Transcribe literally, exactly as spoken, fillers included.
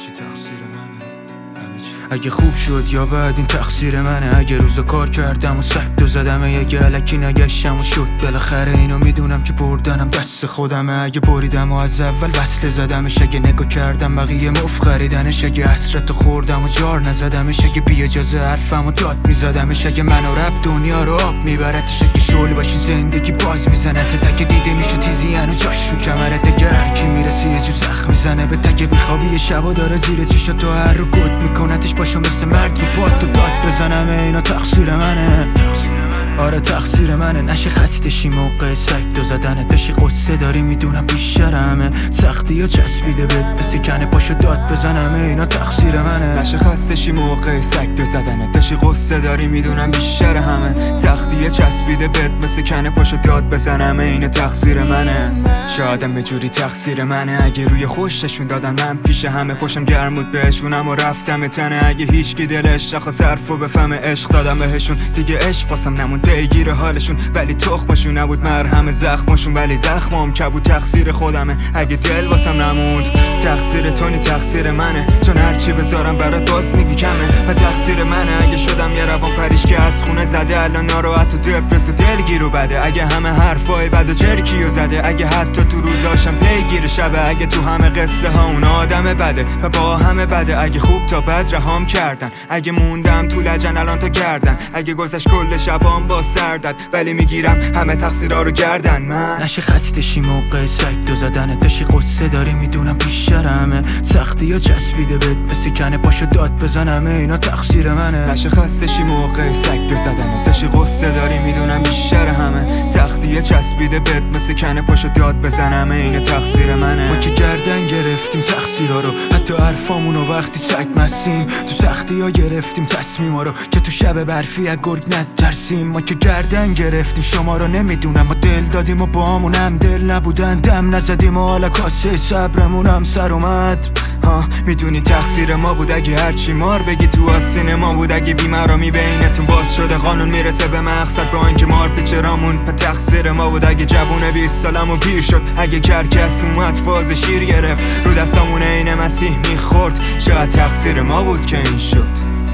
چی تقصیر منه، همه چی. اگه خوب شد یا بعد این تقصیر منه. اگه روزا کار کردم و سکتو زدم، اگه الکی نگشتم و شد بالاخره اینو میدونم که بردنم دست خودمه. اگه بریدم و از اول وصله زدمش، اگه نگاه کردم بقیه مف خریدنش، اگه حسرتو خوردم و جار نزدمش، اگه بی اجازه حرفم و داد میزدمش، اگه منو رب دنیا رو آب میبرتش، اگه شل باشی زندگی باز میزنت، اگه دیده میشه تیزیان و جاش رو کمرت، اگه هر کی میرسه یه جو زخم میزنه به تگه بیخوابی یه شبا داره زیر چشاتو هر رو گد میکنتش، باشو مثل مرد رو باد تو داد بزنم. اینا تقصیر منه، آره تقصیر منه. نشه خستشی موقع سکتو زدنه، داشی قصه داری میدونم بیشتر همه، سختی ها چسبیده بهت مثل کنه پاشو داد بزنم. اینا تقصیر منه. نشه خستشی موقع سکتو زدنه، داشی قصه داری میدونم بیشتر همه، سختی ها چسبیده بهت مثل کنه پاشو داد بزنم. اینا تقصیر منه. شایدم به جوری تقصیر منه، اگه روی خوششون دادن من پیش همه خوشم گرم بود بهشونم و رفتم تنه، اگه هیچکی دلش نخواست حرفو بفهمه عشق دادم بهشون، دیگه عشق واسم نمون پیگیر حالشون، ولی تخمشون نبود مرهم زخمشون، ولی زخمم کبود تقصیر خودمه. اگه دل واسم نموند تقصیر تونی تقصیر منه، چون هرچی بذارم برات باز میگی کمه و تقصیر منه. اگه شدم یه روان پریش که از خونه زده، الان ناراحت و دپرس و دلگیر و بده، اگه همه حرفای بد و چرکیو زده، اگه حتی تو روزاشم پیگیر شبه، اگه تو همه قصه ها اون آدم بده و با همه بده، اگه خوب تا بد رهام کردن، اگه موندم تو لجن الان تا گردن، اگه گذشت کل شبام با سردت، ولی میگیرم همه تقصیرها رو گردن من. نشه خستشی موقع سکتو زدنه، داشی قصه داری میدونم بیشتر همه، سختی ها چسبیده بهت مثل کنه پاشو داد بزنم. اینا تقصیر منه. نشه خستشی موقع سکتو زدنه، داشی قصه داری میدونم بیشتر همه، سختی ها چسبیده بهت مثل کنه پاشو داد بزنم. اینا تقصیر منه. ما که گردن گرفتیم تقصیرها رو، حتی حرفامونو وقتی سگ مسیم، تو سختی ها گرفتیم تصمیما رو که تو شب برفی از گرگ نترسیم. ما که گردن گرفتیم شما رو نمیدونم، ما دل دادیم و با همونم دل نبودن، دم نزدیم و حالا کاسه صبرمونم سر اومد. ها میدونی تقصیر ما بود اگه هرچی مار بگی تو آستین ما بود، اگه بیمرامی بینتون باز شده قانون میرسه به مقصد با اینکه مار پیچرامون پا تقصیر ما بود، اگه جوونه بیست سالمو پیر شد، اگه کرکس اومد فاز شیر گرفت رو دستامون عین مسیح میخورد، شاید تقصیر ما بود که این شد.